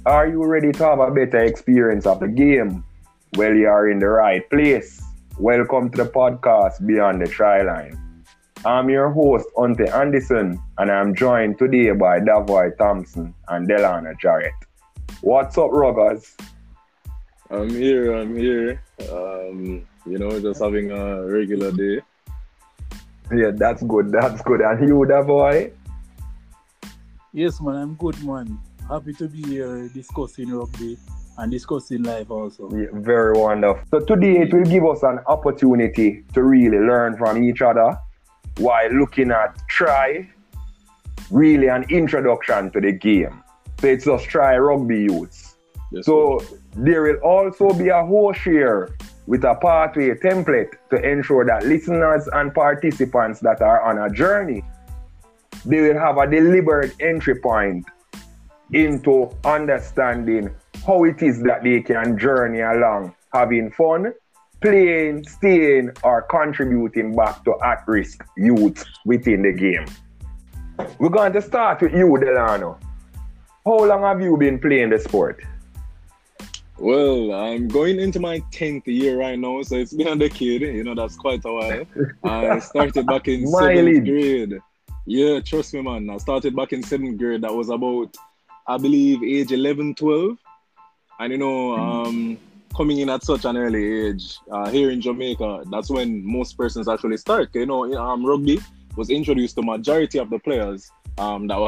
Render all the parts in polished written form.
Are you ready to have a better experience of the game? Well, you are in the right place. Welcome to the podcast Beyond the Try Line. I'm your host, Unte Anderson, and I'm joined today by Davoy Thompson and Delano Jarrett. What's up, ruggers? I'm here. Just having a regular day. Yeah, that's good. And you, Davoy? Yes, man, I'm good, man. Happy to be here discussing rugby and discussing life also. Yeah, very wonderful. So today it will give us an opportunity to really learn from each other while looking at try, really an introduction to the game. So it's just try rugby youths. Yes, So there will also be a host here with a pathway template to ensure that listeners and participants that are on a journey, they will have a deliberate entry point into understanding how it is that they can journey along, having fun, playing, staying, or contributing back to at-risk youth within the game. We're going to start with you, Delano. How long have you been playing the sport? Well, I'm going into my 10th year right now, so it's been a decade. That's quite a while. I started back in 7th grade. Yeah, trust me, man. I started back in 7th grade. That was about, I believe, age 11, 12. And, coming in at such an early age, here in Jamaica, that's when most persons actually start. Rugby was introduced to majority of the players that we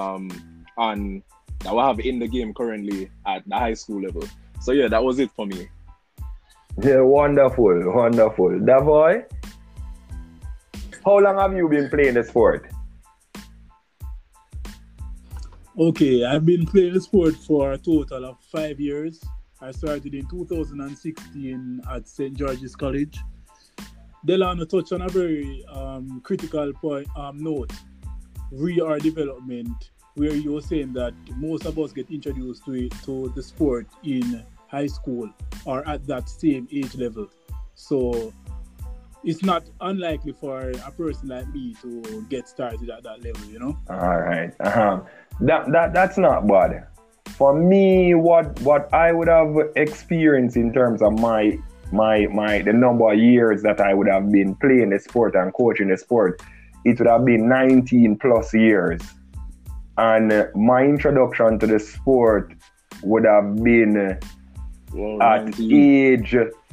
have in the game currently at the high school level. So yeah, that was it for me. Yeah, wonderful. Davoy, how long have you been playing the sport? Okay, I've been playing the sport for a total of 5 years. I started in 2016 at St. George's College. Delano touched on a very critical point note, rear development, where you were saying that most of us get introduced to the sport in high school or at that same age level. So it's not unlikely for a person like me to get started at that level, All right. That's not bad. For me, what I would have experienced in terms of my the number of years that I would have been playing the sport and coaching the sport, it would have been 19 plus years. And my introduction to the sport would have been at 19. age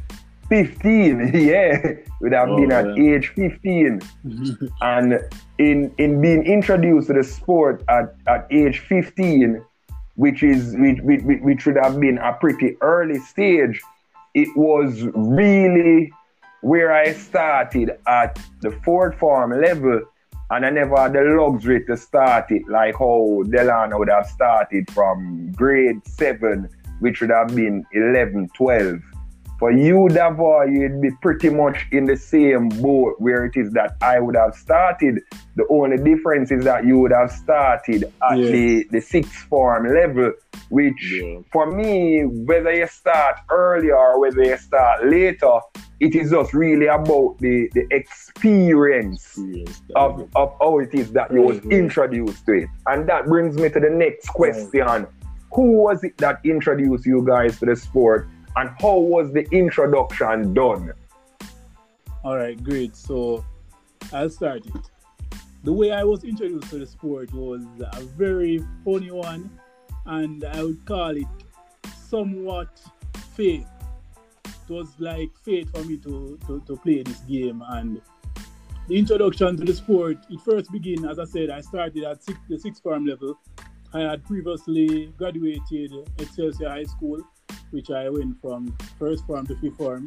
15. Yeah, would have been at age 15. And in being introduced to the sport at age 15, which should have been a pretty early stage, it was really where I started at the fourth form level, and I never had the luxury to start it like how Delano would have started from grade 7, which would have been 11, 12. For you, Davoy, you'd be pretty much in the same boat where it is that I would have started. The only difference is that you would have started at the sixth form level, which for me, whether you start earlier or whether you start later, it is just really about the experience of how it is that you was introduced to it. And that brings me to the next question. Who was it that introduced you guys to the sport? And how was the introduction done? All right, great. So I'll start it. The way I was introduced to the sport was a very funny one, and I would call it somewhat fate. It was like fate for me to play this game. And the introduction to the sport, it first began, as I said, I started at the sixth form level. I had previously graduated Excelsior High School, which I went from first form to fifth form.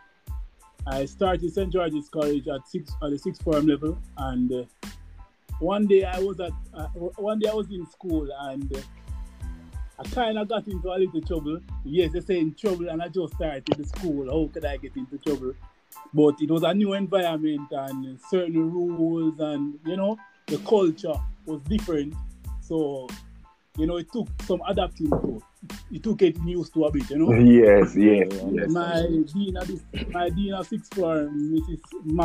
I started St. George's College at the sixth form level, and one day I was in school, and I kind of got into a little trouble. Yes, they say in trouble, and I just started the school. How could I get into trouble? But it was a new environment and certain rules, and the culture was different. So it took some adapting to. It took getting used to a bit, Yes. My dean of sixth form, Mrs.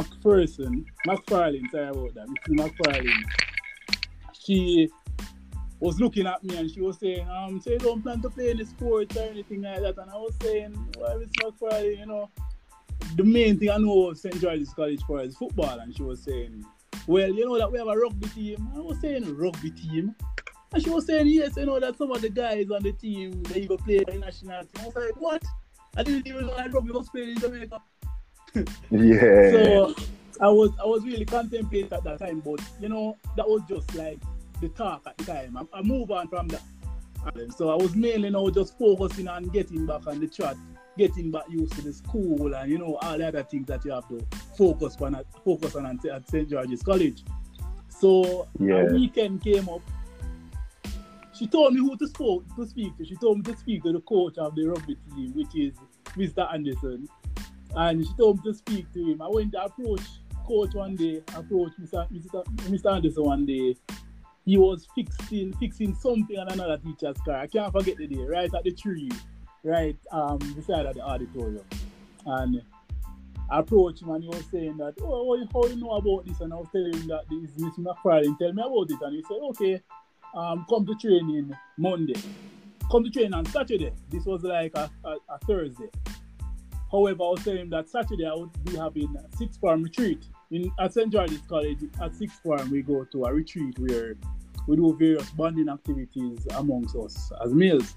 McFarlane, sorry about that, Mrs. McFarlane. She was looking at me and she was saying, so you don't plan to play any sports or anything like that. And I was saying, well, it's not Friday, you know. The main thing I know St. George's College for is football. And she was saying, well, you know that we have a rugby team. I was saying, rugby team? And she was saying, yes, you know that some of the guys on the team, they even play the national team. I was like, what? I didn't even know that rugby was played in Jamaica. Yeah. So I was really contemplating at that time, but you know, that was just like the talk at the time. I move on from that. And so I was mainly now just focusing on getting back on the track, getting back used to the school and you know all the other things that you have to focus on at St. George's College. So a weekend came up. She told me who to speak to. She told me to speak to the coach of the rugby team, which is Mr. Anderson. And she told me to speak to him. I went to approach coach one day, approach Mr. Anderson one day. He was fixing something on another teacher's car. I can't forget the day, right at the tree, right beside the auditorium. And I approached him and he was saying that, how you know about this? And I was telling him that this is Miss McFarlane, tell me about it. And he said, okay, come to training Monday. Come to training on Saturday. This was like a Thursday. However, I was telling him that Saturday I would be having a sixth form retreat. At St. George's College, at sixth form, we go to a retreat where we do various bonding activities amongst us as males.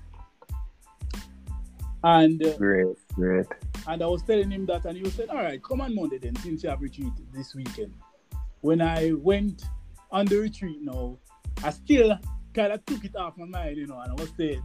And great. And I was telling him that, and he was saying, all right, come on Monday then, since you have retreat this weekend. When I went on the retreat now, I still kind of took it off my mind, you know, and I was saying,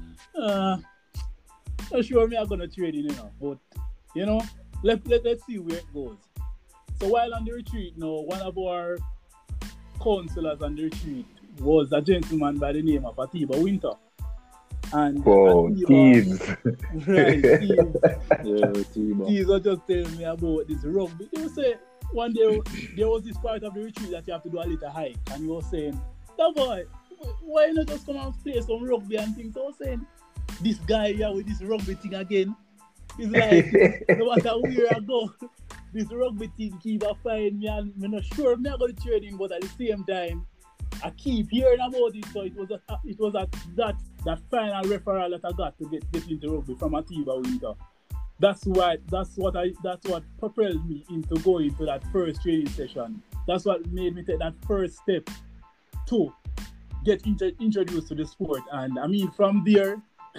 not sure me I'm going to trade in, you know, but, you know, let's see where it goes. So while on the retreat now, one of our counselors on the retreat was a gentleman by the name of Atiba Winter. And Tees. Right, Tees was just telling me about this rugby. They were saying, one day there was this part of the retreat that you have to do a little hike. And he was saying, that boy, why not just come and play some rugby and things? So I was saying, this guy here with this rugby thing again, it's like, no matter where I go, this rugby thing keep find me and I'm not sure I'm not going to trade him, but at the same time, I keep hearing about it. So it was at that final referral that I got to get into rugby from Atiba Winter. That's what propelled me into going to that first training session. That's what made me take that first step to get introduced to the sport. And I mean, from there,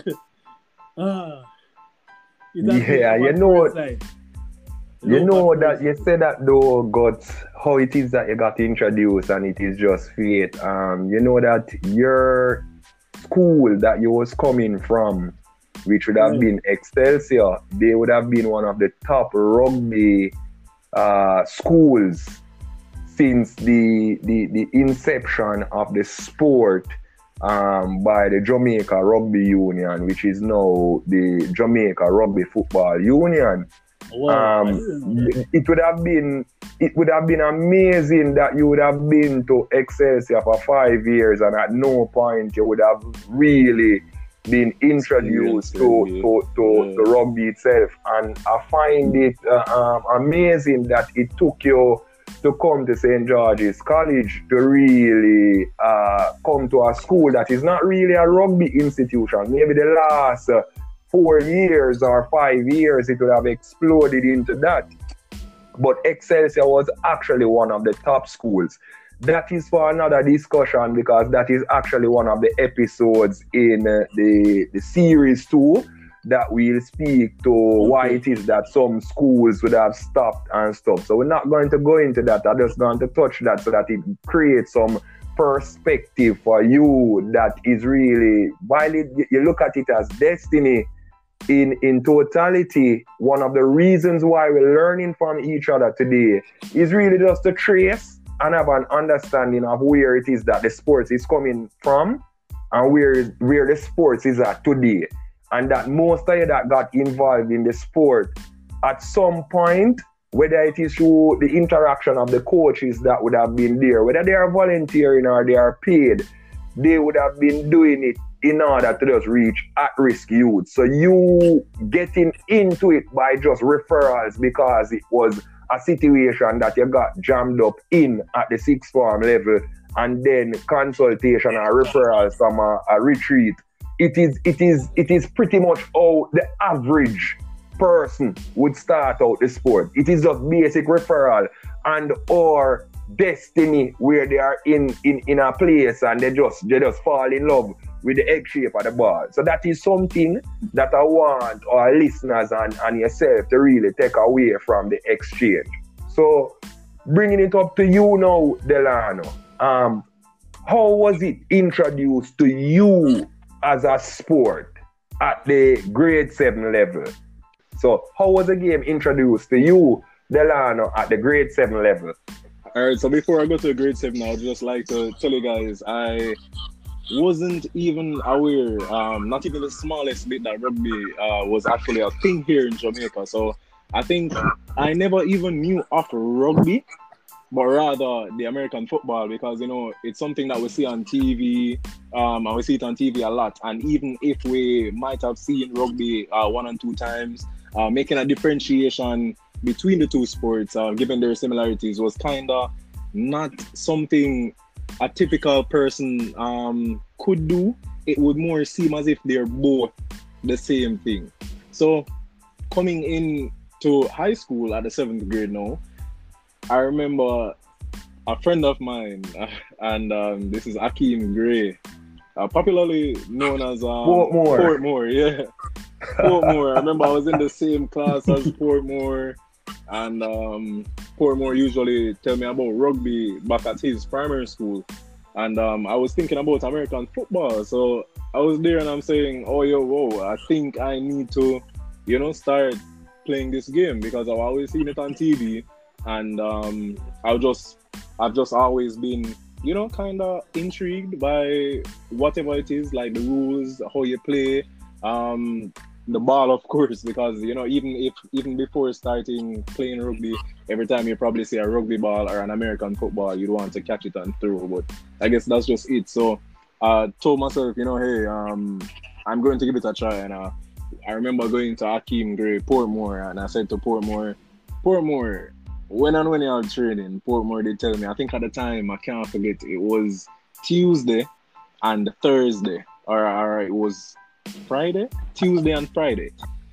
you know that you said that though, got how it is that you got introduced, and it is just fate. You know that your school that you was coming from, which would have been Excelsior, they would have been one of the top rugby schools since the inception of the sport by the Jamaica Rugby Union, which is now the Jamaica Rugby Football Union. Wow, it would have been amazing that you would have been to Excelsior for 5 years and at no point you would have really been introduced to rugby itself. And I find it amazing that it took you to come to St. George's College to really come to a school that is not really a rugby institution. Maybe the last 4 years or 5 years it would have exploded into that. But Excelsior was actually one of the top schools. That is for another discussion, because that is actually one of the episodes in the series 2 that we'll speak to why it is that some schools would have stopped and stuff. So we're not going to go into that. I'm just going to touch that so that it creates some perspective for you that is really, while you look at it as destiny, in totality, one of the reasons why we're learning from each other today is really just to trace and have an understanding of where it is that the sports is coming from and where the sports is at today. And that most of you that got involved in the sport at some point, whether it is through the interaction of the coaches that would have been there, whether they are volunteering or they are paid, they would have been doing it in order to just reach at-risk youth. So you getting into it by just referrals because it was a situation that you got jammed up in at the sixth form level and then consultation or referrals from a retreat. It is pretty much how the average person would start out the sport. It is just basic referral and or destiny where they are in a place and they just fall in love with the egg shape of the ball. So that is something that I want our listeners and yourself to really take away from the exchange. So bringing it up to you now, Delano. How was it introduced to you as a sport at the grade 7 level? So how was the game introduced to you, Delano, at the grade 7 level? Alright, so before I go to grade 7, I would just like to tell you guys, I wasn't even aware, not even the smallest bit, that rugby was actually a thing here in Jamaica. So I think I never even knew of rugby, but rather the American football, because, you know, it's something that we see on TV, and we see it on TV a lot. And even if we might have seen rugby 1 and 2 times, making a differentiation between the two sports, given their similarities, was kind of not something a typical person could do. It would more seem as if they're both the same thing. So coming in to high school at the 7th grade now, I remember a friend of mine, and this is Akeem Gray, popularly known as Portmore. Yeah, Portmore. I remember I was in the same class as Portmore, and Portmore usually tell me about rugby back at his primary school, and I was thinking about American football. So I was there and I'm saying, oh yo, whoa, I think I need to, you know, start playing this game, because I've always seen it on TV. And I've just always been, you know, kind of intrigued by whatever it is, like the rules, how you play, the ball, of course, because, you know, even before starting playing rugby, every time you probably see a rugby ball or an American football, you'd want to catch it and throw. But I guess that's just it. So I told myself, you know, hey, I'm going to give it a try. And I remember going to Akeem Gray, Portmore, and I said to Portmore, when you are training, Portmore did tell me, I think at the time, I can't forget, it was Tuesday and Thursday, or it was Friday? Tuesday and Friday.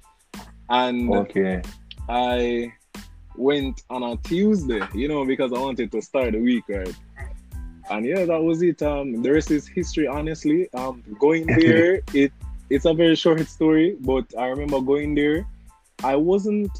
And okay, I went on a Tuesday, you know, because I wanted to start the week, right? And yeah, that was it. The rest is history, honestly. Going there, it's a very short story, but I remember going there. I wasn't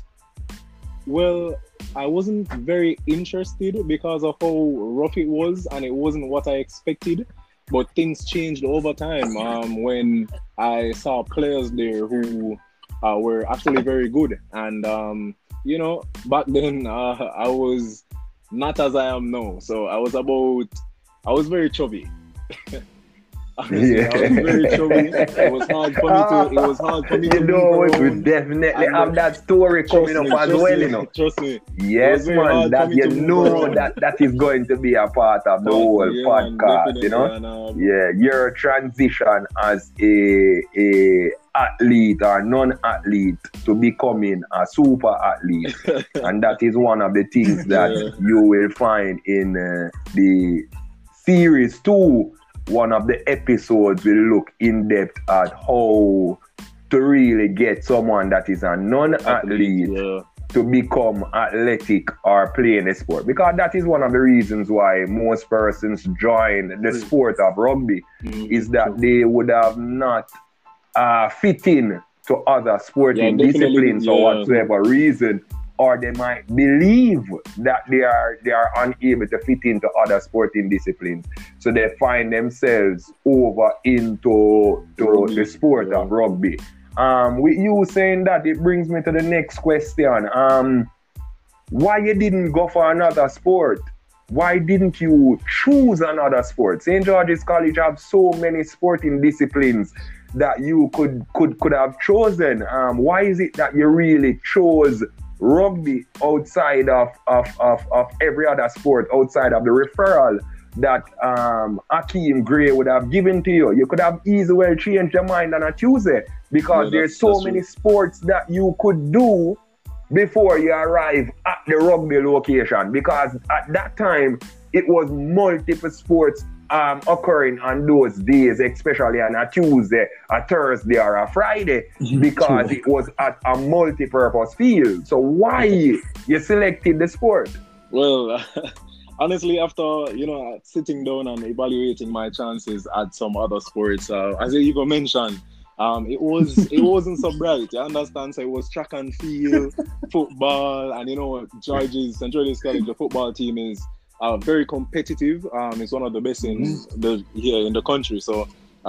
very interested because of how rough it was, and it wasn't what I expected. But things changed over time when I saw players there who were actually very good. And, you know, back then I was not as I am now. So I was very chubby. Honestly, yeah. I was very chubby. It was hard for me to you know, we definitely have that story coming up as well, you know. Trust me. Yes, man, that you know that is going to be a part of the whole podcast, you know. And, your transition as a athlete or non-athlete to becoming a super athlete. And that is one of the things that you will find in the series 2. One of the episodes will look in depth at how to really get someone that is a non-athlete to become athletic or playing a sport. Because that is one of the reasons why most persons join the sport of rugby, is that they would have not fit in to other sporting disciplines for whatsoever reason, or they might believe that they are unable to fit into other sporting disciplines. So they find themselves over into the sport of rugby. With you saying that, it brings me to the next question. Why you didn't go for another sport? Why didn't you choose another sport? St. George's College have so many sporting disciplines that you could have chosen. Why is it that you really chose rugby outside of every other sport, outside of the referral that Akeem Gray would have given to you? You could have easily changed your mind on a Tuesday, because there's so many sports that you could do before you arrive at the rugby location, because at that time it was multiple sports occurring on those days, especially on a Tuesday, a Thursday, or a Friday, because it was at a multi-purpose field. So why you selected the sport? Well, honestly, after sitting down and evaluating my chances at some other sports, as you even mentioned, it wasn't so bright. You understand? So it was track and field, football, and St. George's College, the football team is very competitive. It's one of the best in the country. So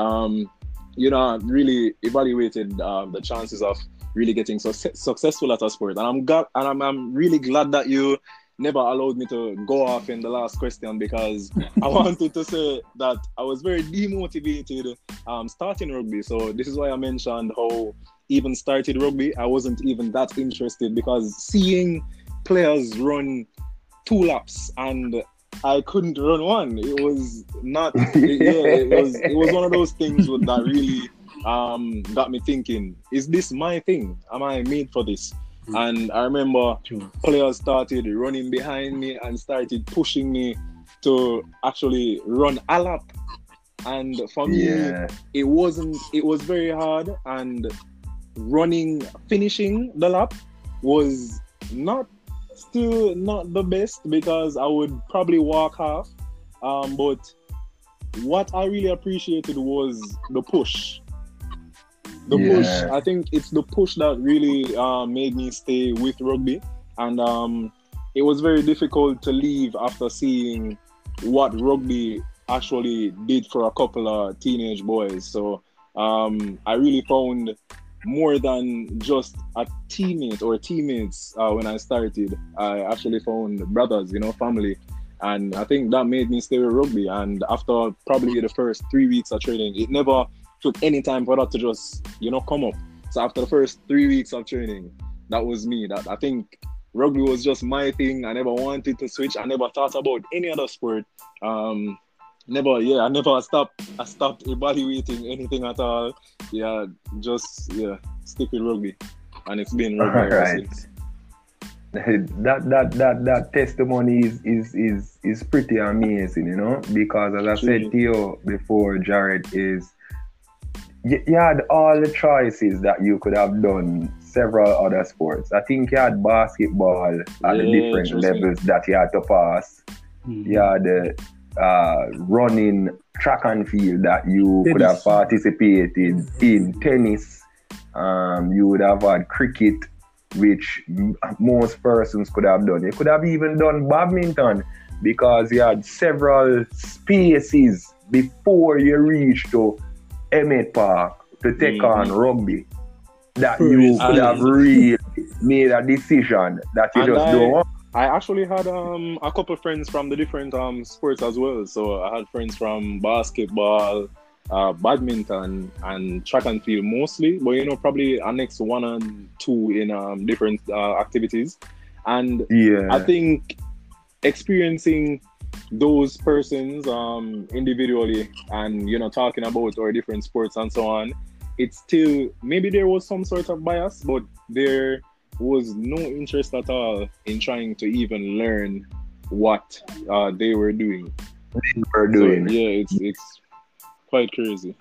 I really evaluated the chances of really getting successful at a sport, and I'm really glad that you never allowed me to go off in the last question, because I wanted to say that I was very demotivated starting rugby. So this is why I mentioned how even started rugby, I wasn't even that interested, because seeing players run 2 laps and I couldn't run one, it was not it was one of those things that really got me thinking, is this my thing? Am I made for this? And I remember players started running behind me and started pushing me to actually run a lap. And for me, it was very hard, and finishing the lap was still not the best, because I would probably walk half. But what I really appreciated was the push. The push, I think it's the push that really made me stay with rugby. And it was very difficult to leave after seeing what rugby actually did for a couple of teenage boys. So I really found more than just a teammate or teammates when I started. I actually found brothers, family. And I think that made me stay with rugby. And after probably the first 3 weeks of training, it never took any time for that to just, come up. So after the first 3 weeks of training, that was me. That I think rugby was just my thing. I never wanted to switch. I never thought about any other sport. I stopped evaluating anything at all. Just stick with rugby. And it's been rugby ever since. That testimony is pretty amazing, because as I said to you before, Jared, is you had all the choices that you could have done several other sports. I think you had basketball at the different levels that you had to pass. You had running, track and field that you could have participated in. Tennis, you would have had cricket, which most persons could have done. You could have even done badminton, because you had several spaces before you reached to Emmett Park to take on rugby, that you could have really made a decision that you just don't want. I actually had a couple of friends from the different sports as well. So I had friends from basketball, badminton, and track and field mostly, but probably a next 1 and 2 in different activities. And I think experiencing those persons individually and talking about our different sports and so on, it's still, maybe there was some sort of bias, but there was no interest at all in trying to even learn what they were doing. So, it's quite crazy.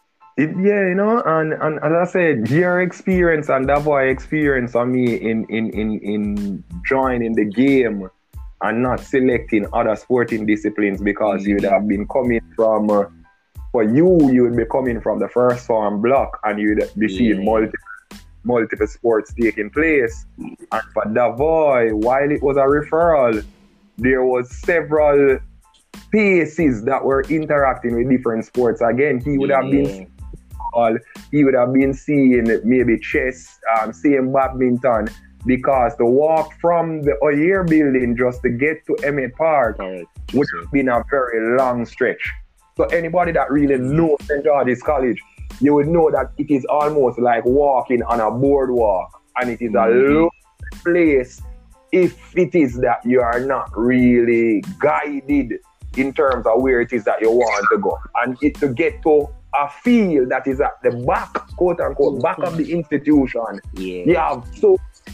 And as I said, your experience and Davoy experience on me in joining the game and not selecting other sporting disciplines, because you'd have been coming from, for you would be coming from the first form block, and you'd be seeing multiple sports taking place. And for Davoy, while it was a referral, there was several paces that were interacting with different sports. Again, he would have been he would have been seeing maybe chess, seeing badminton, because the walk from the O'Year building just to get to Emmett Park would have been a very long stretch. So anybody that really knows St. George's College, you would know that it is almost like walking on a boardwalk, and it is a low place if it is that you are not really guided in terms of where it is that you want to go. And it to get to a field that is at the back, quote unquote, back of the institution. You have so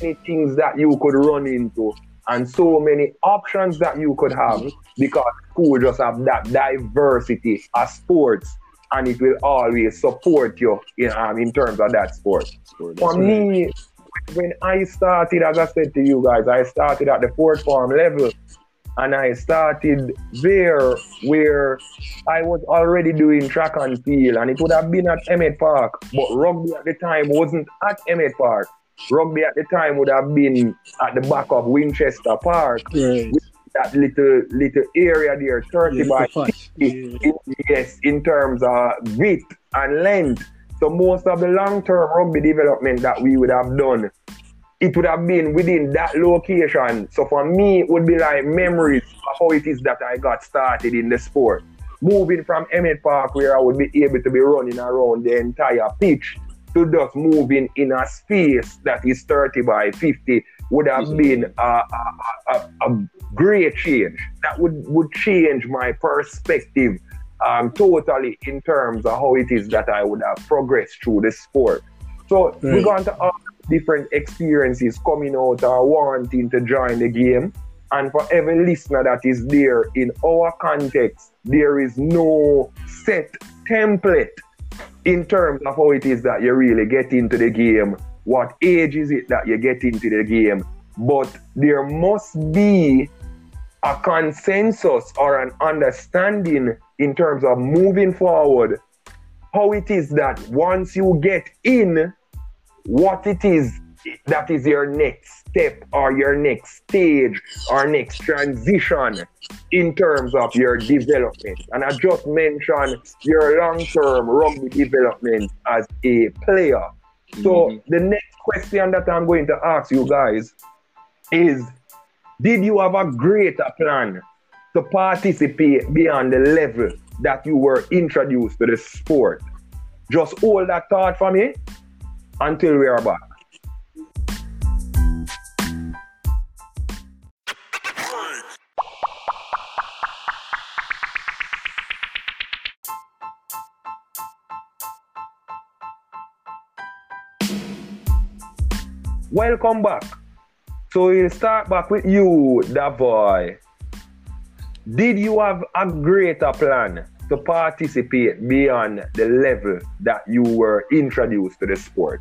many things that you could run into and so many options that you could have because school just have that diversity of sports and it will always support you in terms of that sport. For me, when I started, as I said to you guys, I started at the fourth form level and I started there where I was already doing track and field and it would have been at Emmett Park, but rugby at the time wasn't at Emmett Park. Rugby at the time would have been at the back of Winchester Park, with that little area there, 30 by 50, yes, in terms of width and length. So most of the long-term rugby development that we would have done, it would have been within that location. So for me, it would be like memories of how it is that I got started in the sport. Moving from Emmett Park, where I would be able to be running around the entire pitch, to just moving in a space that is 30 by 50 would have been a great change. That would change my perspective totally in terms of how it is that I would have progressed through the sport. So we're going to have different experiences coming out or wanting to join the game. And for every listener that is there, in our context, there is no set template in terms of how it is that you really get into the game, what age is it that you get into the game, but there must be a consensus or an understanding in terms of moving forward, how it is that once you get in, what it is that is your next step or your next stage or next transition in terms of your development. And I just mentioned your long-term rugby development as a player. So the next question that I'm going to ask you guys is, did you have a greater plan to participate beyond the level that you were introduced to the sport? Just hold that thought for me until we are back. Welcome back. So we'll start back with you, Davoy. Did you have a greater plan to participate beyond the level that you were introduced to the sport?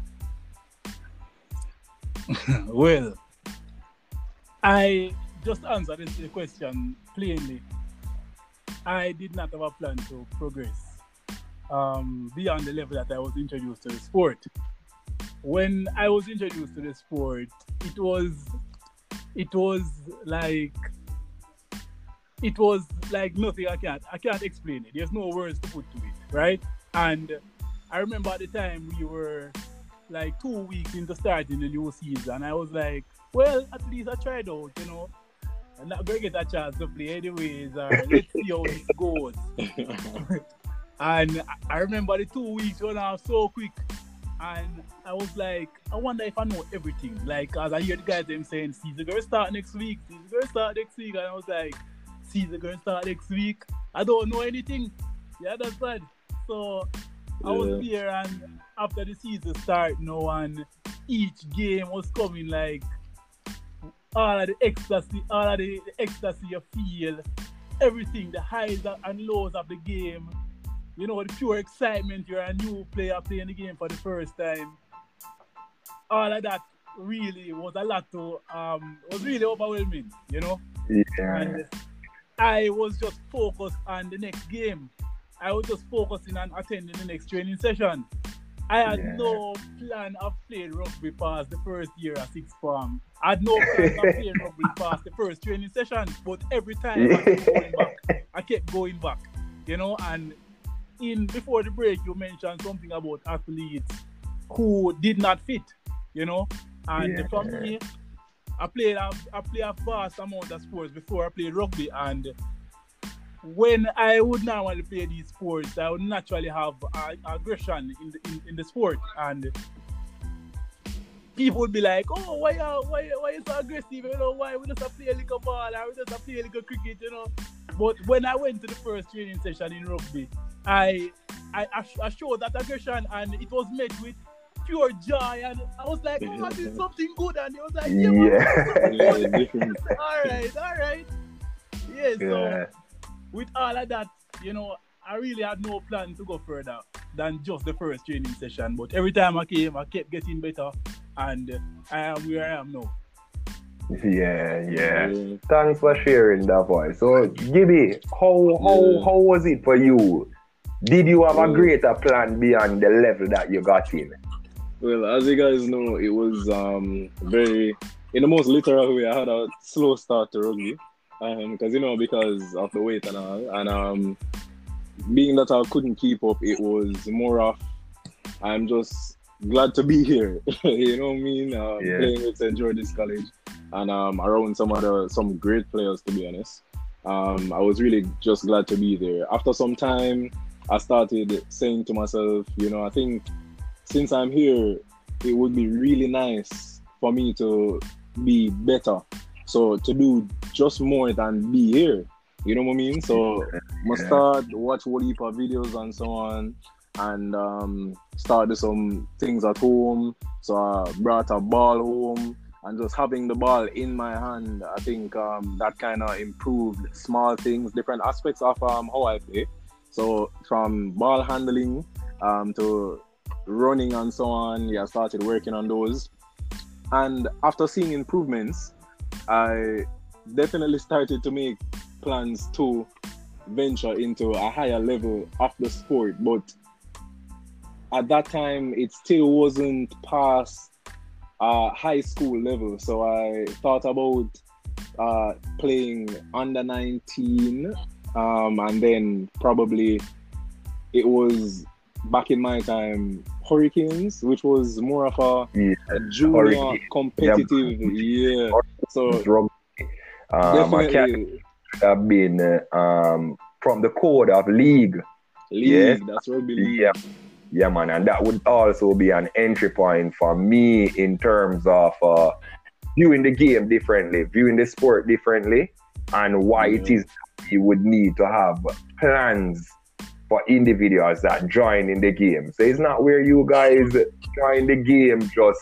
Well, I just answered the question plainly. I did not have a plan to progress beyond the level that I was introduced to the sport. When I was introduced to the sport, it was like nothing. I can't explain it. There's no words to put to it, right? And I remember at the time we were like 2 weeks into starting the new season. I was like, well, at least I tried out, you know. I'm not going to get a chance to play anyways, or let's see how this goes. And I remember the 2 weeks went off so quick. And I was like, I wonder if I know everything. Like, as I hear the guys them saying, season going to start next week. And I was like, season going to start next week? I don't know anything. Yeah, that's bad. So I was there, and after the season started now, and each game was coming, like, all of the ecstasy you feel, everything, the highs and lows of the game. You know, the pure excitement, you're a new player playing the game for the first time. All of that really was a lot to, was really overwhelming, you know? Yeah. And I was just focused on the next game. I was just focusing on attending the next training session. I had no plan of playing rugby past the first year at sixth form. I had no plan of playing rugby past the first training session, but every time I kept going back, you know, and before the break, you mentioned something about athletes who did not fit, you know. And for me, I play a vast amount of sports before I played rugby. And when I would normally play these sports, I would naturally have aggression in the sport. And people would be like, "Oh, why you so aggressive? You know, why we just play a little ball or we just play a little cricket, you know?" But when I went to the first training session in rugby, I showed that aggression, and it was met with pure joy, and I was like, oh, I did something good, and he was like, different. all right. Yeah, so with all of that, you know, I really had no plan to go further than just the first training session. But every time I came, I kept getting better, and I am where I am now. Yeah. Thanks for sharing that voice. So, Gibby, how was it for you? Did you have a greater plan beyond the level that you got in? Well, as you guys know, it was very, in the most literal way, I had a slow start to rugby. Because of the weight and all. And being that I couldn't keep up, it was more of, I'm just glad to be here. You know what I mean? Playing with St. George's College and around some great players, to be honest. I was really just glad to be there. After some time, I started saying to myself, you know, I think since I'm here, it would be really nice for me to be better. So to do just more than be here. You know what I mean? So I start watch whole heap of videos and so on, and started some things at home. So I brought a ball home, and just having the ball in my hand, I think that kind of improved small things, different aspects of how I play. So from ball handling to running and so on, I started working on those. And after seeing improvements, I definitely started to make plans to venture into a higher level of the sport, but at that time it still wasn't past high school level. So I thought about playing under 19, and then probably it was back in my time Hurricanes, which was more of a junior competitive. So definitely have been from the code of league. That's rugby league. Yeah, man, and that would also be an entry point for me in terms of viewing the game differently, viewing the sport differently, and why it is you would need to have plans for individuals that join in the game. So it's not where you guys join the game just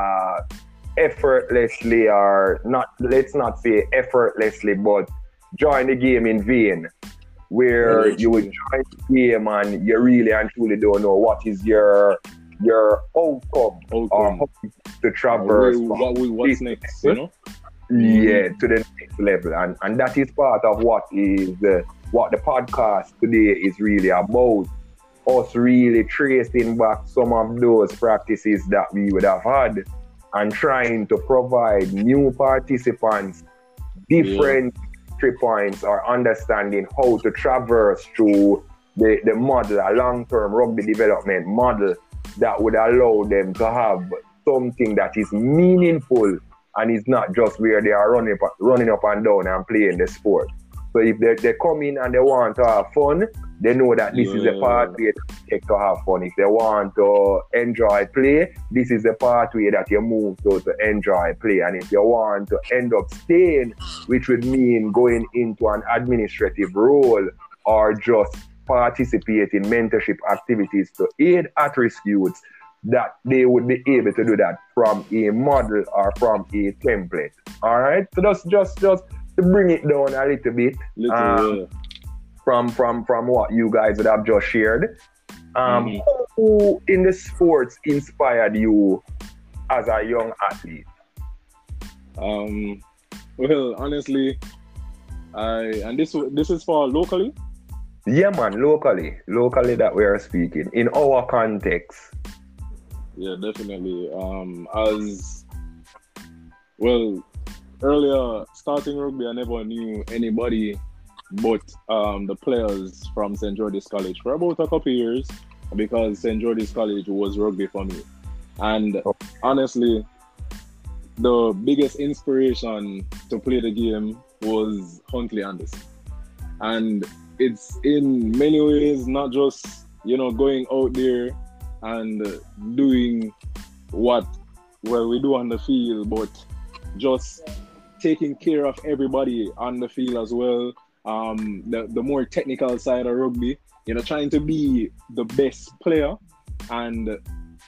effortlessly, or not, let's not say effortlessly, but join the game in vain, where you would join the game and you really and truly don't know what is your outcome. Or how to traverse what's next, you know? To the next level. And that is part of what the podcast today is really about. Us really tracing back some of those practices that we would have had and trying to provide new participants different entry points or understanding how to traverse through the model, a long-term rugby development model that would allow them to have something that is meaningful and is not just where they are running up and down and playing the sport. So if they come in and they want to have fun, they know that this is the pathway to have fun. If they want to enjoy play, this is the pathway that you move to enjoy play. And if you want to end up staying, which would mean going into an administrative role or just participate in mentorship activities to aid at-risk youths, that they would be able to do that from a model or from a template. All right? So just to bring it down a little bit from what you guys would have just shared. Who in the sports inspired you as a young athlete? Well, honestly, this is for locally? Yeah, man, locally that we are speaking, in our context. Yeah, definitely. As well, earlier starting rugby, I never knew anybody but the players from St. George's College for about a couple of years, because St. George's College was rugby for me. And honestly, the biggest inspiration to play the game was Huntley Anderson. And it's in many ways not just, going out there and doing what we do on the field, but just taking care of everybody on the field as well. The more technical side of rugby, trying to be the best player and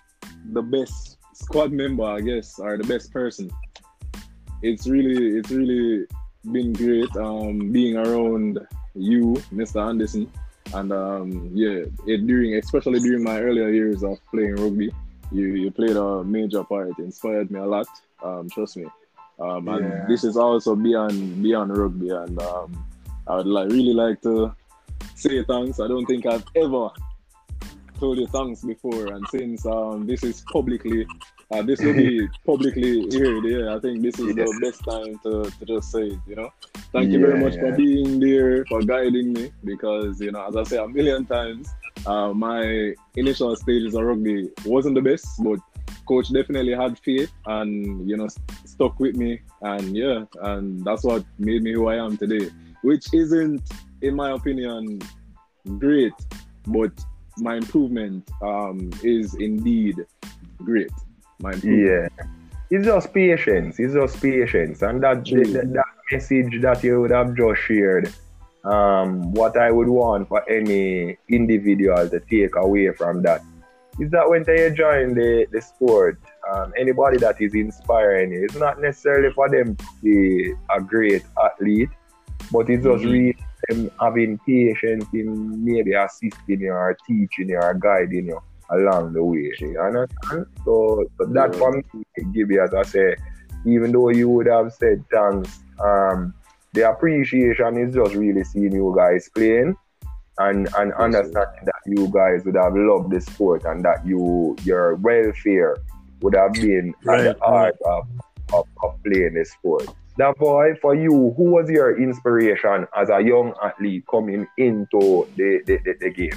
the best squad member, I guess, or the best person. It's really been great being around you, Mr. Anderson, and especially during my earlier years of playing rugby, you played a major part. It inspired me a lot. Trust me. And this is also beyond rugby, and I would really like to say thanks. I don't think I've ever told you thanks before, and since this is publicly, this will be publicly heard. Yeah, I think this is the best time to just say it. Thank you very much for being there, for guiding me, because as I say a million times, my initial stages of rugby wasn't the best, but coach definitely had faith and stuck with me, and that's what made me who I am today, which isn't, in my opinion, great, but my improvement is indeed great. It's just patience. And that message that you would have just shared, what I would want for any individual to take away from that is that when they join the sport, anybody that is inspiring you, it's not necessarily for them to be a great athlete, but it's just really them having patience in maybe assisting you or teaching you or guiding you along the way. You understand? So that for me, Gibby, as I say, even though you would have said thanks, the appreciation is just really seeing you guys playing and understanding that you guys would have loved the sport and that your welfare would have been at the heart of playing the sport. Now, boy, for you, who was your inspiration as a young athlete coming into the game?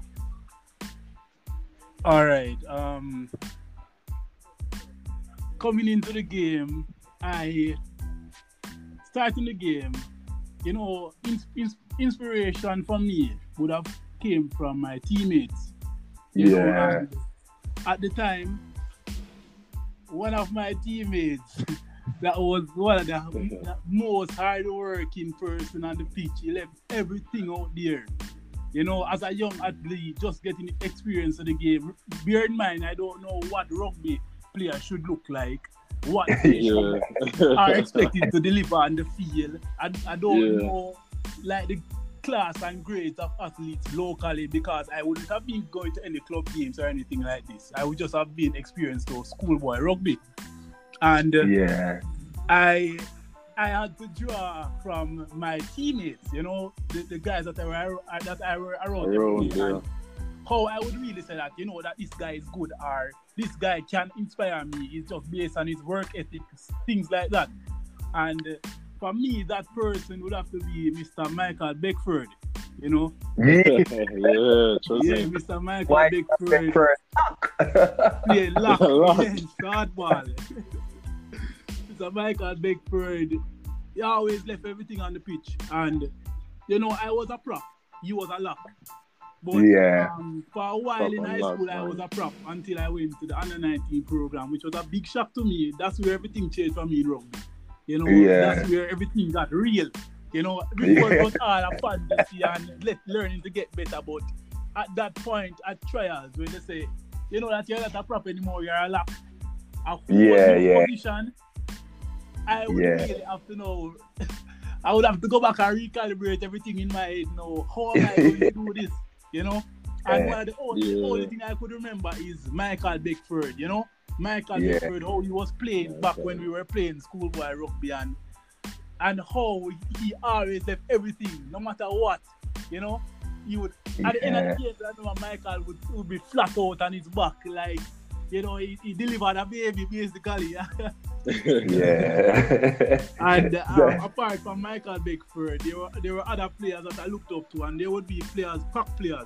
All right. Coming into the game, starting the game, inspiration for me would have came from my teammates. You know, and at the time, one of my teammates that was one of the most hard-working person on the pitch. He left everything out there. As a young athlete, just getting the experience of the game. Bear in mind, I don't know what rugby players should look like, what they are expected to deliver on the field. I don't know, like, the class and grades of athletes locally, because I wouldn't have been going to any club games or anything like this. I would just have been experienced to schoolboy rugby. And I had to draw from my teammates, the guys that I were around every day, and how I would really say that, that this guy is good or this guy can inspire me. It's just based on his work ethic, things like that. And for me, that person would have to be Mr. Michael Beckford, Mr. Michael Beckford. Yeah, lock. Hardball. Mr. Michael Beckford, he always left everything on the pitch. And, I was a prop. He was a lock. But for a while in high school, I was a prop until I went to the Under-19 program, which was a big shock to me. That's where everything changed for me in rugby. That's where everything got real. Before it was all a fantasy and learning to get better. But at that point, at trials, when they say, that you're not a prop anymore, you're a lock. Position, I would really have to know. I would have to go back and recalibrate everything in my head. How am I going to do this? And one of the only thing I could remember is Michael Beckford. Michael Beckford, how he was playing back when we were playing schoolboy rugby, and how he always left everything, no matter what. He would at the end of the game, I know Michael would be flat out on his back, like. He delivered a baby, basically. And apart from Michael Beckford, there were other players that I looked up to, and they would be crack players,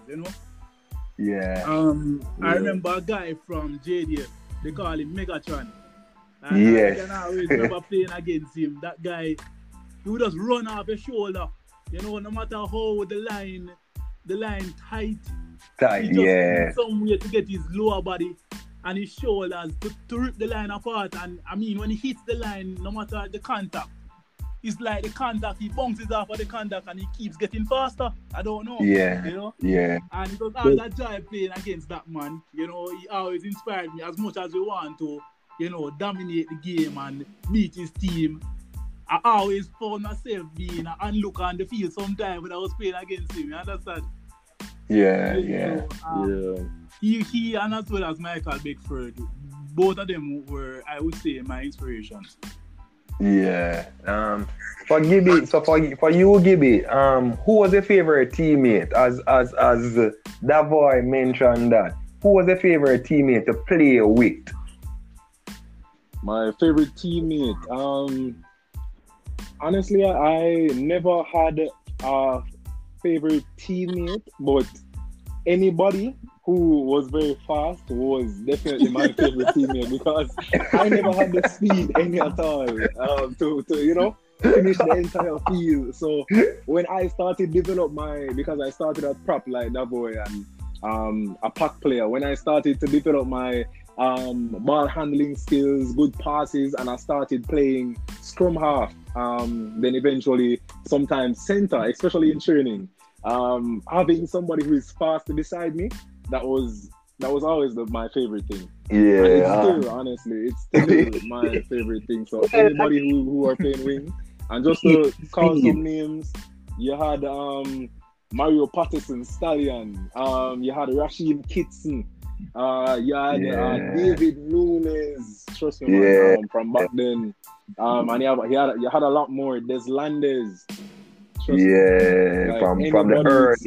I remember a guy from JDF, they call him Megatron. And I can always remember playing against him. That guy, he would just run off his shoulder, no matter how the line tight, he just some way to get his lower body and his shoulders to rip the line apart. And I mean, when he hits the line, no matter the contact, it's like the contact, he bounces off of the contact and he keeps getting faster. I don't know. Yeah. You know? Yeah. And it was always a joy playing against that man. You know, he always inspired me as much as we want to, you know, dominate the game and beat his team. I always found myself being an onlooker on the field sometimes when I was playing against him. You understand? Yeah. So, he and as well as Michael Beckford, both of them were, I would say, my inspirations. Yeah. For Gibby, so for you, Gibby, who was your favorite teammate? As Davoy mentioned that, who was your favorite teammate to play with? My favorite teammate, honestly, I never had a favorite teammate, but anybody who was very fast was definitely my favorite teammate because I never had the speed any at all to you know, finish the entire field. So when I started because I started at prop like Davoy and a pack player, when I started to develop my ball handling skills, good passes, and I started playing scrum half, then eventually sometimes center, especially in training, having somebody who is fast beside me, that was always my favorite thing. Yeah. And it's still, honestly, it's still my favorite thing. So anybody who are playing wing, and just to call some names, you had Mario Patterson, Stallion, you had Rashid Kitson, you had David Nunes, trust me, man, from back then, and you had a lot more. There's Landes. Like from the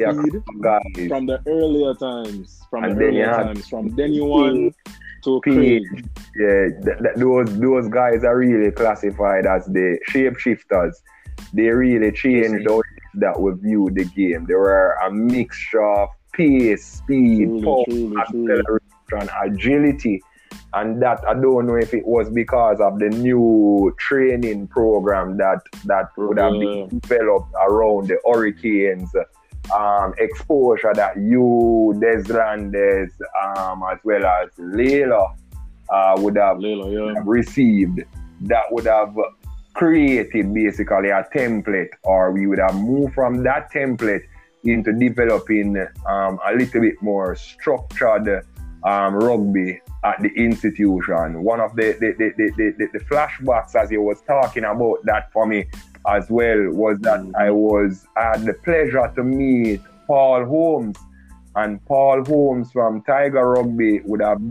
earlier times, from Denny One to Craig. Yeah, those guys are really classified as the shapeshifters. They really changed how that we view the game. They were a mixture of pace, speed, power, acceleration, agility. And that, I don't know if it was because of the new training program that would have been developed around the Hurricanes, exposure that you, Deslandes, as well as Layla would have received, that would have created basically a template, or we would have moved from that template into developing a little bit more structured rugby at the institution. One of the flashbacks, as you was talking about that for me as well, was that I had the pleasure to meet Paul Holmes, and Paul Holmes from Tiger Rugby would have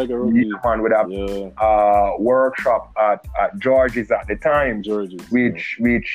workshop at George's at the time, which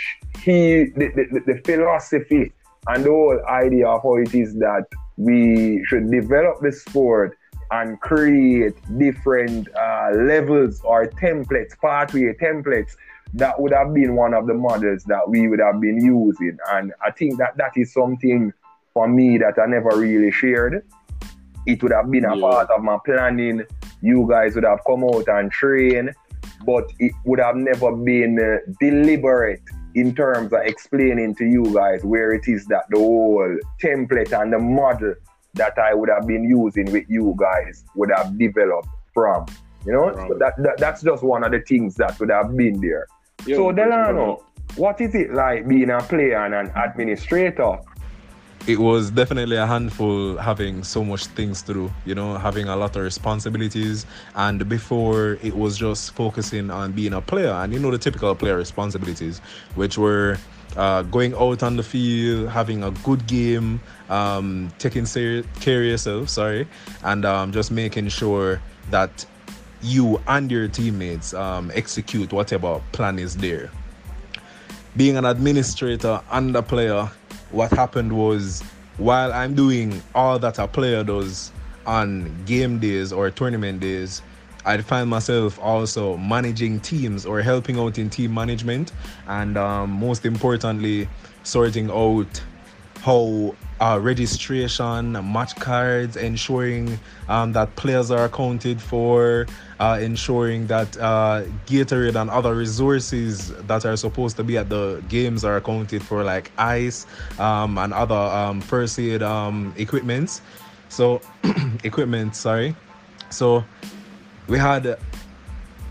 the philosophy and the whole idea of how it is that we should develop the sport and create different levels or templates, pathway templates, that would have been one of the models that we would have been using. And I think that is something for me that I never really shared. It would have been a part of my planning. You guys would have come out and train, but it would have never been deliberate in terms of explaining to you guys where it is that the whole template and the model that I would have been using with you guys would have developed from, you know? So that's just one of the things that would have been there. So Delano, what is it like being a player and an administrator? It was definitely a handful, having so much things to do, you know, having a lot of responsibilities. And before, it was just focusing on being a player and, you know, the typical player responsibilities, which were going out on the field, having a good game, taking care of yourself, and just making sure that you and your teammates execute whatever plan is there. Being an administrator and a player, what happened was, while I'm doing all that a player does on game days or tournament days, I'd find myself also managing teams or helping out in team management, and most importantly, sorting out how registration, match cards, ensuring that players are accounted for, ensuring that Gatorade and other resources that are supposed to be at the games are accounted for, like ice and other first aid equipments. So we had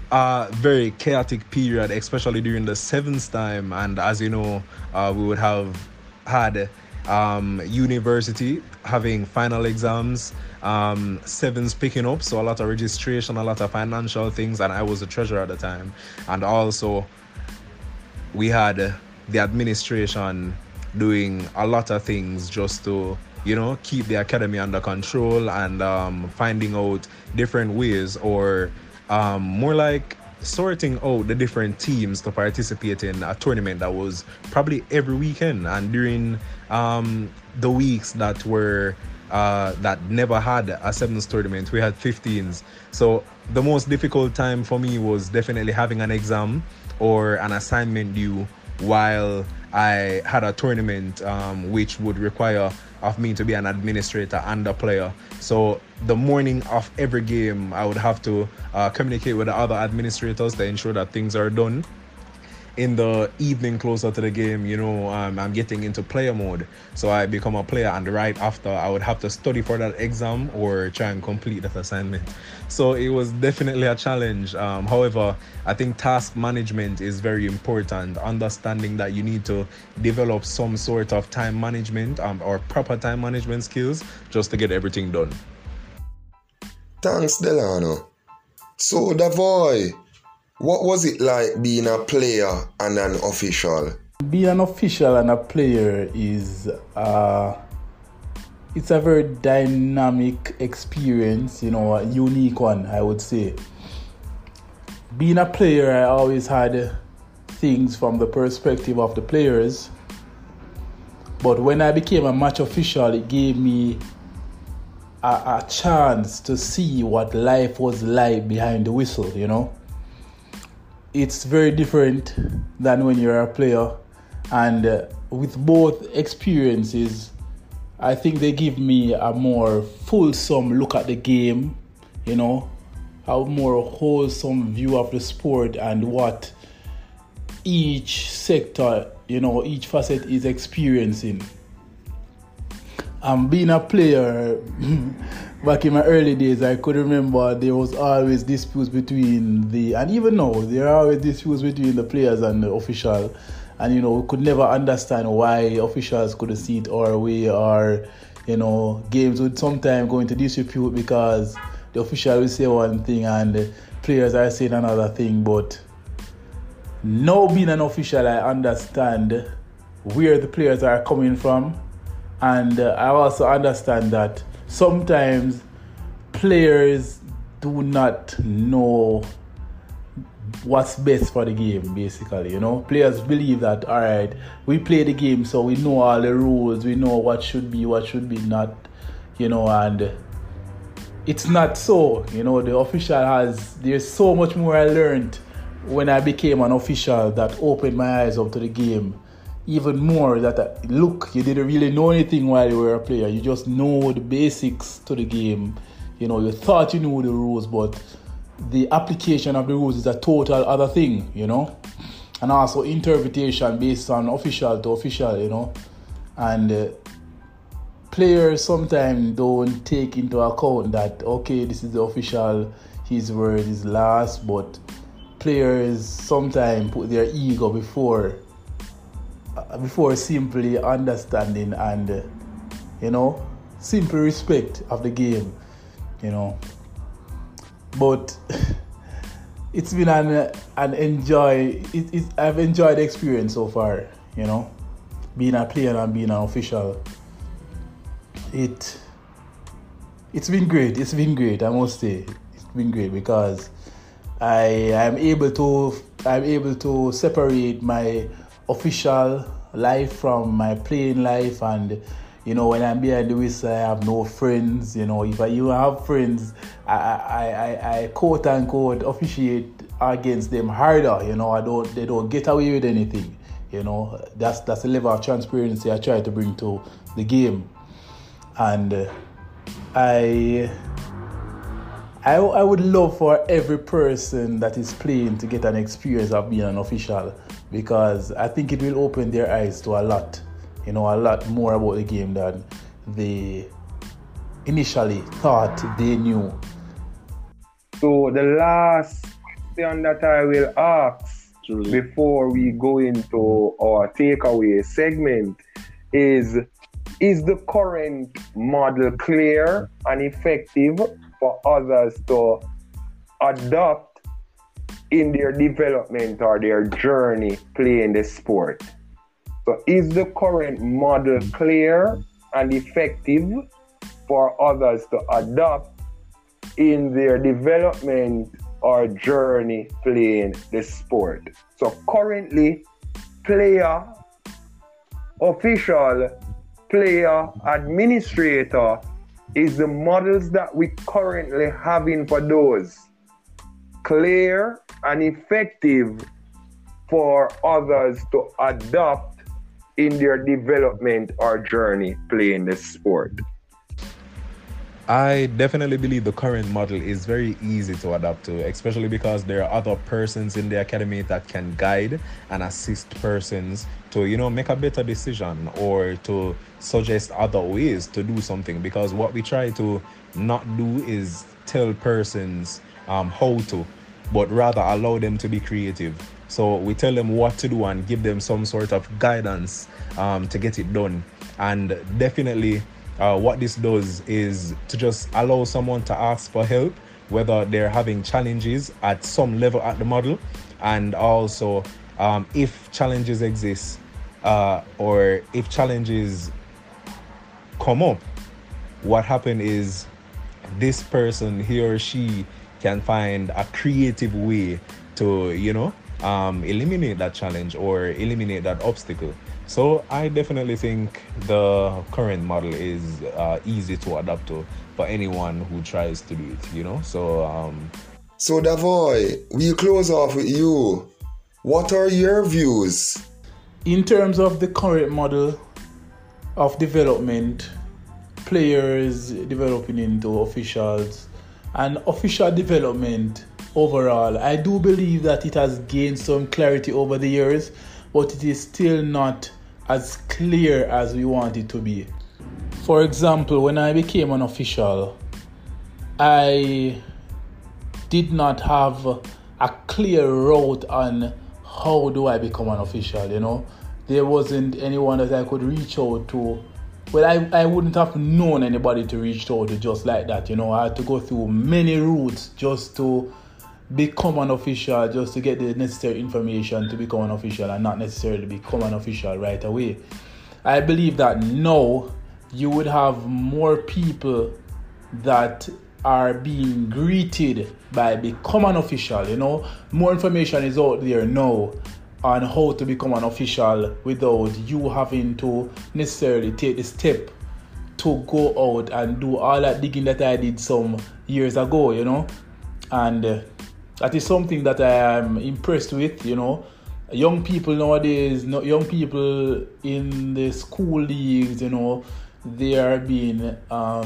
a very chaotic period, especially during the sevens time. And as you know, we would have had university having final exams, sevens picking up, so a lot of registration, a lot of financial things, and I was the treasurer at the time. And also we had the administration doing a lot of things just to, you know, keep the academy under control and finding out different ways, or more like sorting out the different teams to participate in a tournament that was probably every weekend. And during the weeks that were that never had a sevens tournament, we had 15s. So the most difficult time for me was definitely having an exam or an assignment due while I had a tournament which would require of me to be an administrator and a player. So the morning of every game, I would have to communicate with the other administrators to ensure that things are done. In the evening closer to the game, you know, I'm getting into player mode, so I become a player, and right after I would have to study for that exam or try and complete that assignment. So it was definitely a challenge. However, I think task management is very important, understanding that you need to develop some sort of time management or proper time management skills just to get everything done. Thanks, Delano. So, Davoy, what was it like being a player and an official? Being an official and a player is it's a very dynamic experience, you know, a unique one, I would say. Being a player, I always had things from the perspective of the players, but when I became a match official, it gave me a chance to see what life was like behind the whistle, you know. It's very different than when you're a player, and with both experiences, I think they give me a more fulsome look at the game, you know, a more wholesome view of the sport and what each sector, you know, each facet is experiencing. Being a player, back in my early days, I could remember there was always disputes between and even now, there are always disputes between the players and the official. And, you know, we could never understand why officials couldn't see it our way, or, you know, games would sometimes go into disrepute because the official will say one thing and the players are saying another thing. But now being an official, I understand where the players are coming from. And I also understand that sometimes players do not know what's best for the game, basically, you know. Players believe that, all right, we play the game, so we know all the rules, we know what should be not, you know, and it's not so, you know. The official there's so much more I learned when I became an official that opened my eyes up to the game. Even more that, look, you didn't really know anything while you were a player. You just know the basics to the game. You know, you thought you knew the rules, but the application of the rules is a total other thing, you know. And also interpretation based on official to official, you know. And players sometimes don't take into account that, okay, this is the official, his word is last, but players sometimes put their ego before simply understanding and, you know, simple respect of the game, you know. But it's been I've enjoyed the experience so far, you know, being a player and being an official. It's been great, I must say. It's been great because I'm able to separate my official life from my playing life. And, you know, when I'm behind the whistle, I have no friends. You know, if I even have friends, I quote unquote officiate against them harder. You know, they don't get away with anything. You know, that's the level of transparency I try to bring to the game. And I would love for every person that is playing to get an experience of being an official, because I think it will open their eyes to a lot more about the game than they initially thought they knew. So the last question that I will ask before we go into our takeaway segment is the current model clear and effective for others to adopt in their development or their journey playing the sport? So is the current model clear and effective for others to adopt in their development or journey playing the sport? So currently, player, official, player, administrator is the models that we currently having for those. Clear and effective for others to adopt in their development or journey playing the sport. I definitely believe the current model is very easy to adapt to, especially because there are other persons in the academy that can guide and assist persons to, make a better decision or to suggest other ways to do something. Because what we try to not do is tell persons how to, but rather allow them to be creative. So we tell them what to do and give them some sort of guidance to get it done. And definitely, what this does is to just allow someone to ask for help, whether they're having challenges at some level at the model, and also if challenges exist or if challenges come up, what happens is this person, he or she, can find a creative way to, eliminate that challenge or eliminate that obstacle. So I definitely think the current model is easy to adapt to for anyone who tries to do it, So Davoy, we close off with you. What are your views? In terms of the current model of development, players developing into officials and official development overall, I do believe that it has gained some clarity over the years, but it is still not as clear as we want it to be. For example, when I became an official, I did not have a clear route on how do I become an official, There wasn't anyone that I could reach out to. Well, I wouldn't have known anybody to reach out to just like that, I had to go through many routes just to become an official, just to get the necessary information to become an official and not necessarily become an official right away. I believe that now you would have more people that are being greeted by become an official, More information is out there now on how to become an official without you having to necessarily take the step to go out and do all that digging that I did some years ago, And that is something that I am impressed with, Young people nowadays, young people in the school leagues, they are being,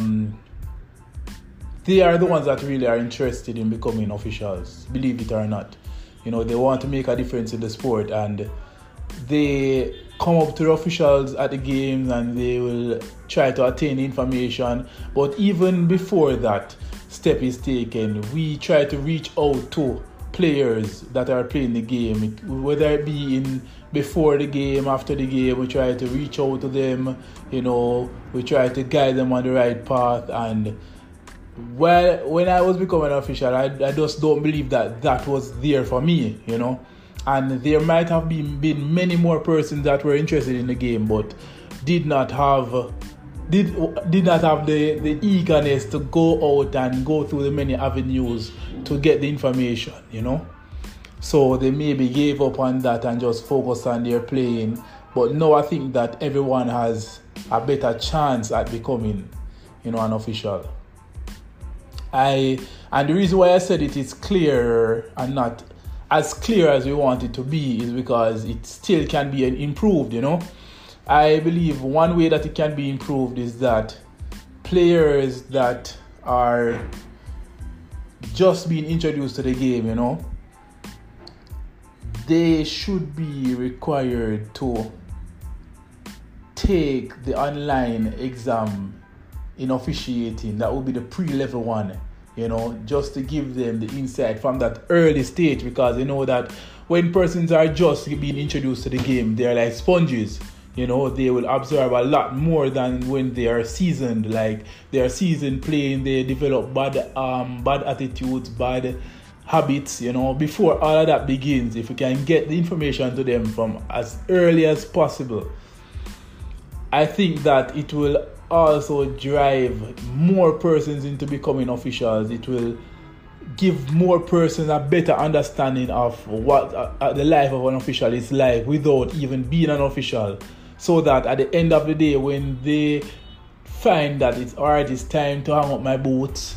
they are the ones that really are interested in becoming officials, believe it or not. They want to make a difference in the sport, and they come up to the officials at the games and they will try to attain information. But even before that step is taken, we try to reach out to players that are playing the game, whether it be before the game, after the game. We try to reach out to them, we try to guide them on the right path. And when I was becoming an official, I just don't believe that was there for me, And there might have been many more persons that were interested in the game, but did not have the eagerness to go out and go through the many avenues to get the information, So they maybe gave up on that and just focused on their playing. But now I think that everyone has a better chance at becoming, an official. And the reason why I said it is clearer and not as clear as we want it to be is because it still can be improved, I believe one way that it can be improved is that players that are just being introduced to the game, they should be required to take the online exam in officiating. That would be the pre-level one, just to give them the insight from that early stage, because that when persons are just being introduced to the game, they're like sponges. They will absorb a lot more than when they are seasoned. Like they are seasoned playing, they develop bad attitudes, bad habits. Before all of that begins, if you can get the information to them from as early as possible, I think that it will also drive more persons into becoming officials. It will give more persons a better understanding of what the life of an official is like without even being an official, so that at the end of the day, when they find that it's time to hang up my boots,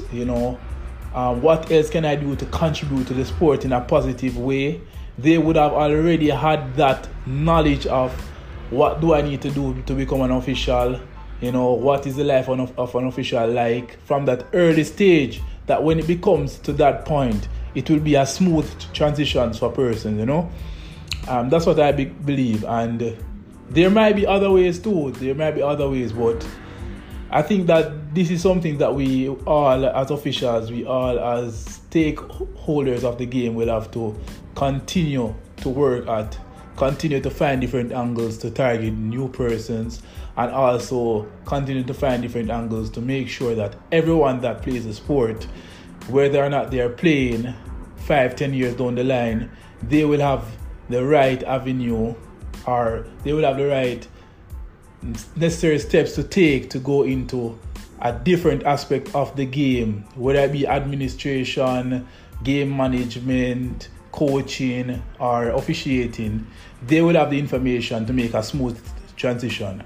what else can I do to contribute to the sport in a positive way, they would have already had that knowledge of what do I need to do to become an official. What is the life of an official like from that early stage, that when it becomes to that point, it will be a smooth transition for persons, That's what I believe. And there might be other ways too. But I think that this is something that we all as officials, we all as stakeholders of the game will have to continue to work at, continue to find different angles to target new persons, and also continue to find different angles to make sure that everyone that plays the sport, whether or not they are playing 5-10 years down the line, they will have the right avenue, or they will have the right necessary steps to take to go into a different aspect of the game, whether it be administration, game management, coaching, or officiating. They will have the information to make a smooth transition.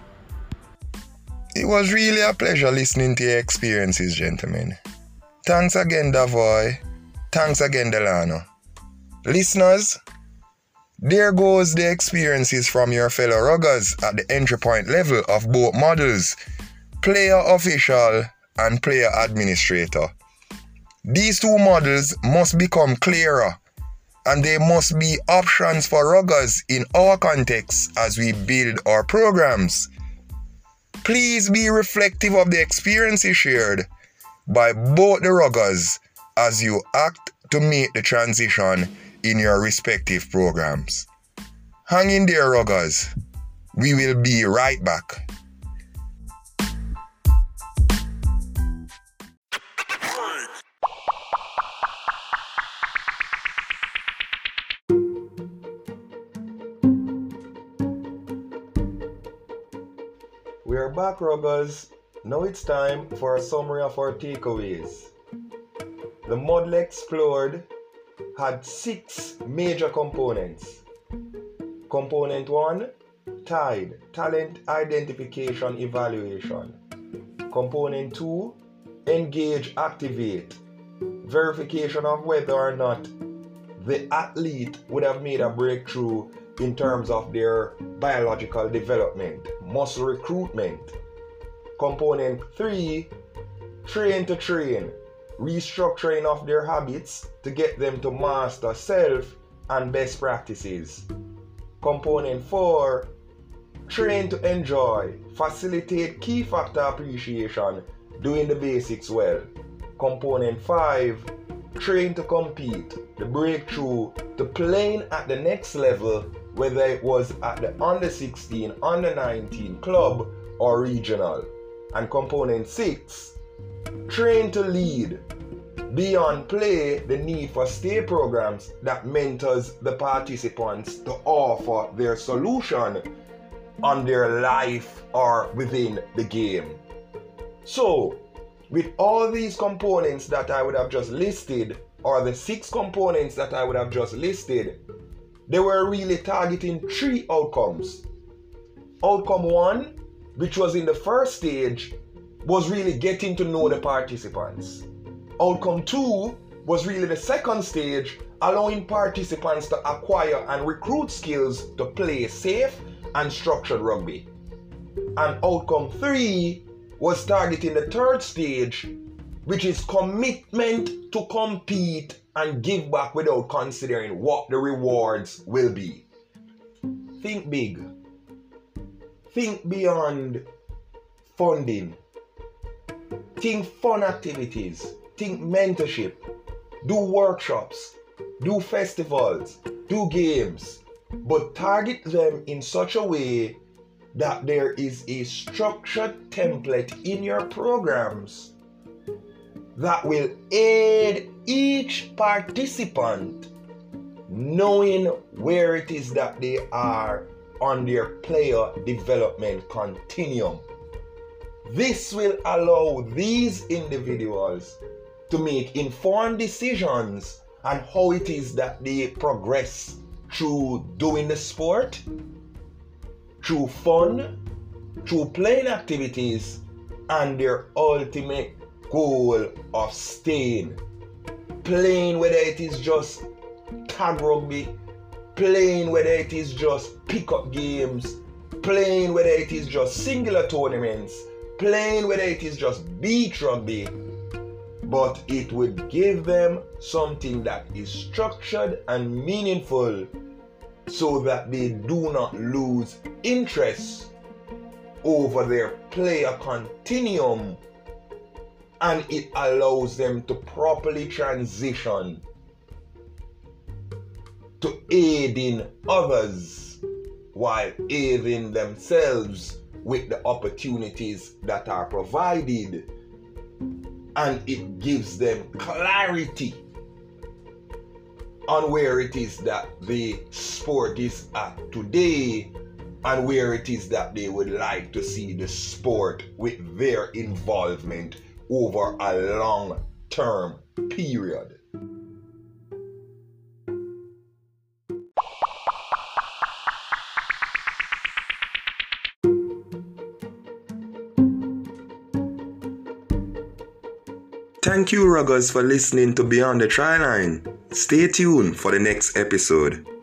It was really a pleasure listening to your experiences, gentlemen. Thanks again, Davoy. Thanks again, Delano. Listeners, there goes the experiences from your fellow ruggers at the entry point level of both models, player official and player administrator. These two models must become clearer, and they must be options for ruggers in our context as we build our programs. Please be reflective of the experiences shared by both the ruggers as you act to make the transition in your respective programs. Hang in there, ruggers. We will be right back. We are back, ruggers. Now it's time for a summary of our takeaways. The model explored had 6 major components. Component 1, TIDE, Talent Identification Evaluation. Component 2, Engage Activate, verification of whether or not the athlete would have made a breakthrough in terms of their biological development, muscle recruitment. Component 3, Train to Train, restructuring of their habits to get them to master self and best practices. Component 4, Train to Enjoy, facilitate key factor appreciation, doing the basics well. Component 5, Train to Compete, the breakthrough to playing at the next level, whether it was at the under 16, under 19 club or regional. And component 6, Train to Lead, beyond play, the need for state programs that mentors the participants to offer their solution on their life or within the game. So, with all these components that I would have just listed, or the 6 components that I would have just listed, they were really targeting 3 outcomes. Outcome 1, which was in the first stage, was really getting to know the participants. Outcome 2 was really the second stage, allowing participants to acquire and recruit skills to play safe and structured rugby. And outcome 3 was targeting the third stage, which is commitment to compete and give back without considering what the rewards will be. Think big. Think beyond funding. Think fun activities. think mentorship, do workshops, do festivals, do games, but target them in such a way that there is a structured template in your programs that will aid each participant knowing where it is that they are on their player development continuum. This will allow these individuals to make informed decisions on how it is that they progress through doing the sport, through fun, through playing activities, and their ultimate goal of staying. Playing, whether it is just tag rugby, playing whether it is just pick-up games, playing whether it is just singular tournaments, playing whether it is just beach rugby, but it would give them something that is structured and meaningful so that they do not lose interest over their player continuum, and it allows them to properly transition to aiding others while aiding themselves with the opportunities that are provided, and it gives them clarity on where it is that the sport is at today and where it is that they would like to see the sport with their involvement over a long-term period. Thank you, Ruggers, for listening to Beyond the Try Line. Stay tuned for the next episode.